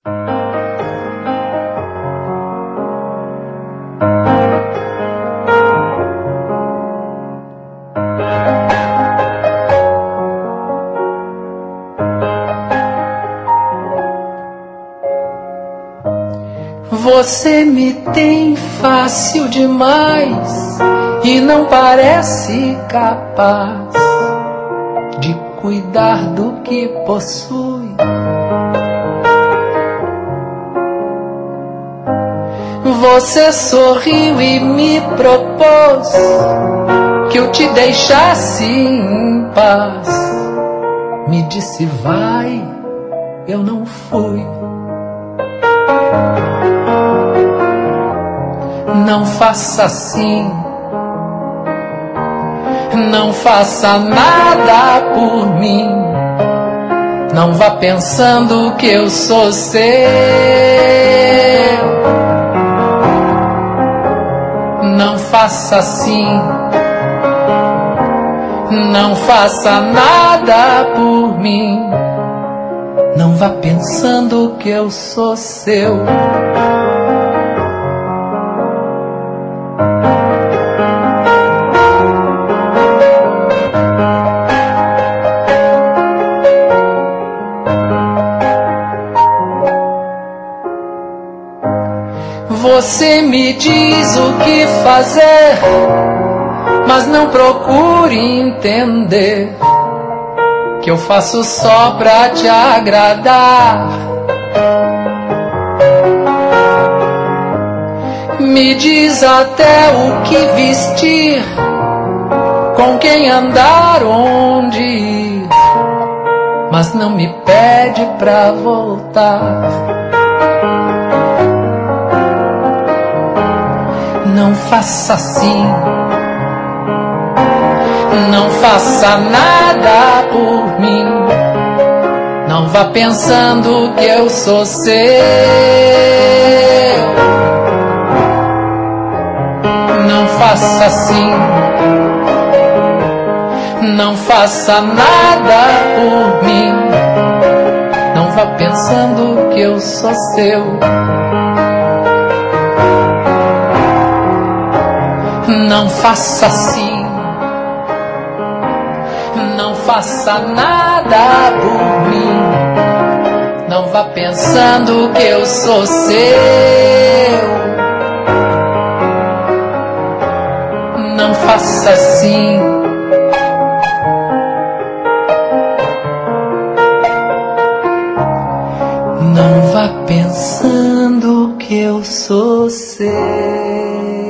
Você me tem fácil demais e não parece capaz de cuidar do que possui. Você sorriu e me propôs que eu te deixasse em paz. Me disse vai, eu não fui. Não faça assim, não faça nada por mim. Não vá pensando que eu sou seu. Não faça assim, não faça nada por mim. Não vá pensando que eu sou seu. Você me diz o que fazer, mas não procure entender que eu faço só pra te agradar. Me diz até o que vestir, com quem andar, onde ir, mas não me pede pra voltar. Não faça assim, não faça nada por mim. Não vá pensando que eu sou seu. Não faça assim, não faça nada por mim. Não vá pensando que eu sou seu. Não faça assim, não faça nada por mim. Não vá pensando que eu sou seu. Não faça assim, não vá pensando que eu sou seu.